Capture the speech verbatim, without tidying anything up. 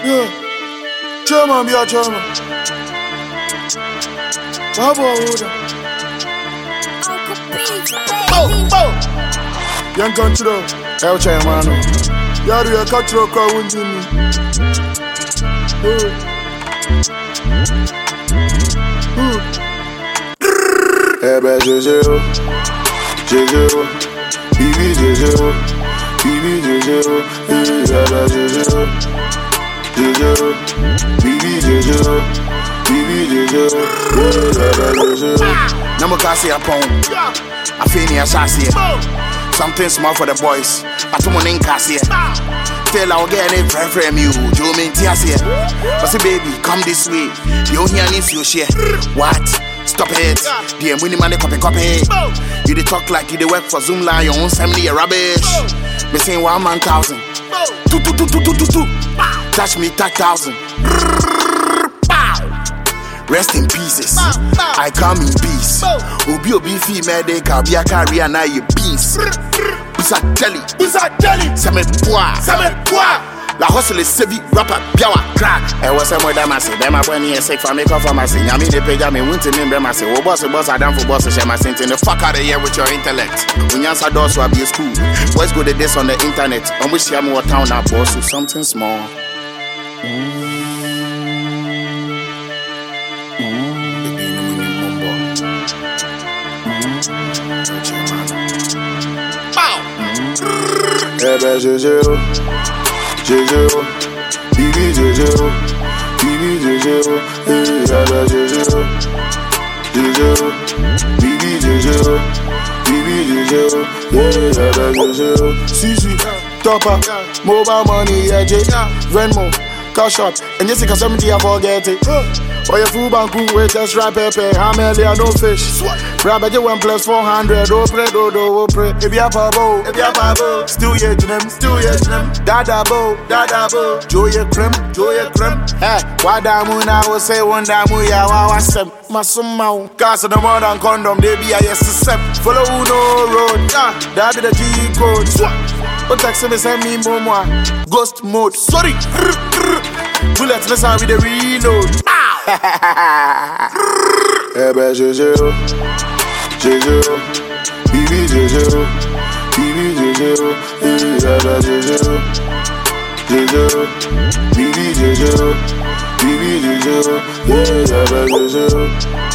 Yeah. Chairman, be a chairman. Baba, order. Bow, bow. Young control. El chairman. Yari a control car wins in me. Eh ben, Jojo. Jojo. Bibi Jojo. Bibi Jojo. Eh ben, Jojo. Jojo, Bibi Jojo, Bibi Jojo, Jojo. Namo kasi upon. I feel near Sassy. Something small for the boys. Atomonin kasi. Tell our girl it friend from you. Joe mean Tiasia. But say baby, come this way. You hear needs you share. What? Stop it. The money man copy copy. You dey talk like you dey work for Zoom line. Your own family a rubbish. Me saying one man thousand. Two two two two two two two. Touch me that thousand. Rest in pieces. I come in peace. Obi obi female they can be a career now you peace. Busa jelly, busa jelly. Same poa, same poa. La hustle is sevi rapper biawa crack. I was a more damn say them when you sick for me come for my sin. I mean the page I mean win to me them say oh boss boss I down for boss share my sin in the fuck out of here with your intellect. When you answer doors will be a school. Boys go to this on the internet. On which you more town now boss with something small. Mm. Eh ben Jojo, Jojo, Bibi Jojo, Bibi Jojo, eh ben Jojo, Jojo, Bibi Jojo, Bibi Jojo, eh ben Jojo. Sisi, Topper, mobile money, yeah, J, Venmo, cash out, and yes, because somebody I forget it. Or your food bank wait just rap pepe, how many no fish. Rabbit one plus four hundred, oh pray, do do, oh pray. If you have a bow, if you have a bow, still yet to them, still yet to them. Dada bow, dada bow, joy creme, joy creme. Hey, why damu na will say one damu ya wa wasem. Masumau, cast the more than condom, they be a yes step. Follow no road, yeah, that be the G code. But text me send me more ghost mode. Sorry, bullets, let's have the reload. Eh ben Jojo, Jojo, Bibi Jojo, Bibi Jojo, eh ben Jojo, Jojo, Bibi Jojo, Bibi Jojo, eh ben Jojo.